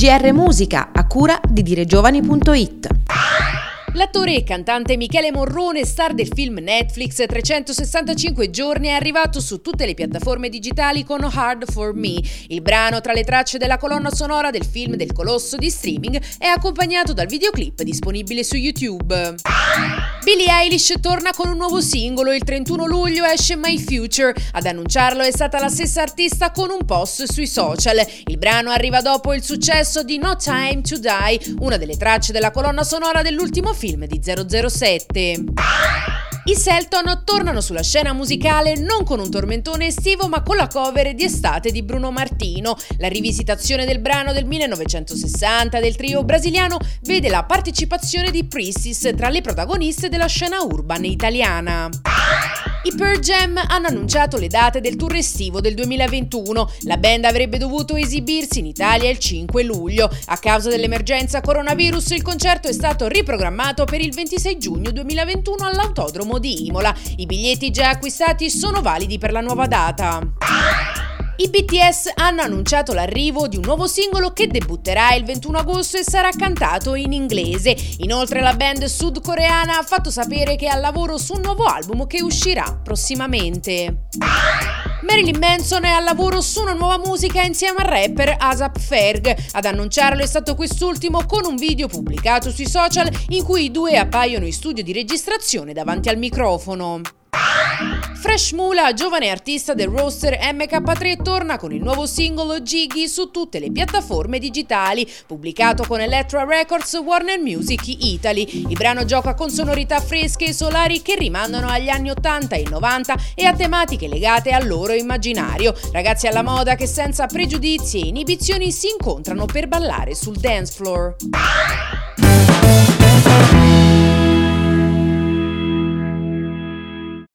GR Musica, a cura di diregiovani.it. L'attore e cantante Michele Morrone, star del film Netflix 365 giorni, è arrivato su tutte le piattaforme digitali con Hard for Me. Il brano, tra le tracce della colonna sonora del film del colosso di streaming, è accompagnato dal videoclip disponibile su YouTube. Billie Eilish torna con un nuovo singolo. Il 31 luglio esce My Future. Ad annunciarlo è stata la stessa artista con un post sui social. Il brano arriva dopo il successo di No Time to Die, una delle tracce della colonna sonora dell'ultimo film di 007. I Selton tornano sulla scena musicale non con un tormentone estivo, ma con la cover di Estate di Bruno Martino. La rivisitazione del brano del 1960 del trio brasiliano vede la partecipazione di Priestess tra le protagoniste della scena urban italiana. I Pearl Jam hanno annunciato le date del tour estivo del 2021. La band avrebbe dovuto esibirsi in Italia il 5 luglio. A causa dell'emergenza coronavirus, il concerto è stato riprogrammato per il 26 giugno 2021 all'Autodromo di Imola. I biglietti già acquistati sono validi per la nuova data. I BTS hanno annunciato l'arrivo di un nuovo singolo che debutterà il 21 agosto e sarà cantato in inglese. Inoltre la band sudcoreana ha fatto sapere che è al lavoro su un nuovo album che uscirà prossimamente. Marilyn Manson è al lavoro su una nuova musica insieme al rapper A$AP Ferg. Ad annunciarlo è stato quest'ultimo con un video pubblicato sui social in cui i due appaiono in studio di registrazione davanti al microfono. Fresh Mula, giovane artista del roster MK3, torna con il nuovo singolo Jiggy su tutte le piattaforme digitali, pubblicato con Elektra Records Warner Music Italy. Il brano gioca con sonorità fresche e solari che rimandano agli anni 80 e 90 e a tematiche legate al loro immaginario. Ragazzi alla moda che senza pregiudizi e inibizioni si incontrano per ballare sul dance floor.